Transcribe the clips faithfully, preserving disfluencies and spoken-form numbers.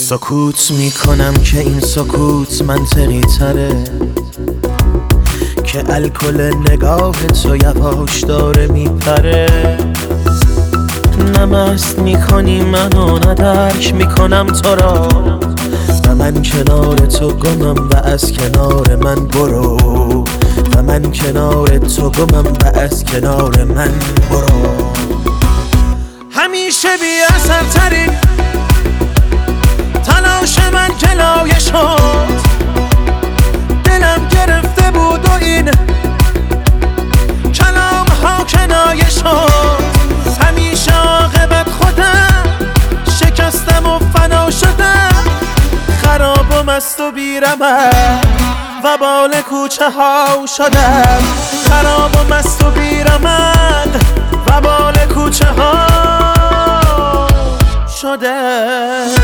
سکوت میکنم که این سکوت منطقی تره، که الکل نگاه تو یواش داره میپره. نه مست میکنی منو نه درک میکنم تو را، و من کنار تو گمم و از کنار من برو، و من کنار تو گمم و از کنار من برو. همیشه بی اثر ترین تلاش من جلایه شد، دلم گرفته بود و این کلام ها کنایه شد. همیشه عاقبت خودم شکستم و فنا شدم، خراب و مست و بیرمق و بال کوچه ها شدم، خراب و مست و بیرمق و بال کوچه ها شدم.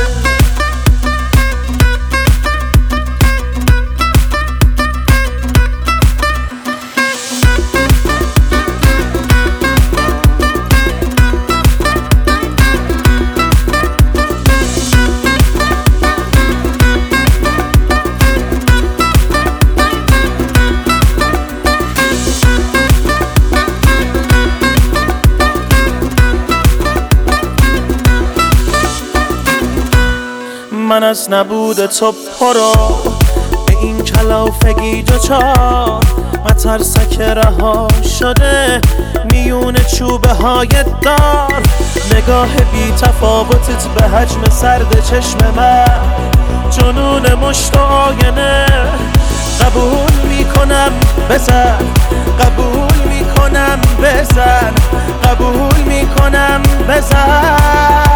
من از نبود تو پرو به این کلافگی دوچار، مترسک رها شده میون چوبه های دار. نگاه بی تفاوتت به حجم سرد چشم من، جنون مشت و آینه. قبول میکنم بزن، قبول میکنم بزن، قبول میکنم بزن.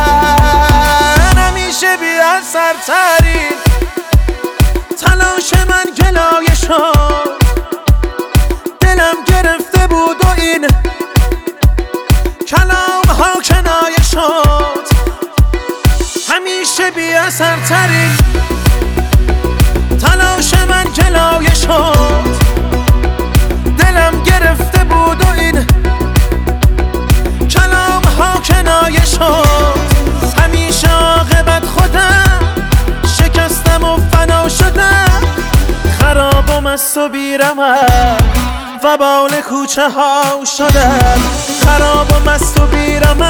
همیشه بی اثر ترین تلاش من گلایه شد، دلم گرفته بود و این کلام ها کنایه شد. همیشه بی اثر ترین تلاش من گلایه شد، دلم گرفته بود و این کلام ها کنایه شد. همیشه عاقبت خودم شکستم و فنا شدم، خراب و مست و بیرمق و بال کوچه ها شدم، خراب و مست و بیرمق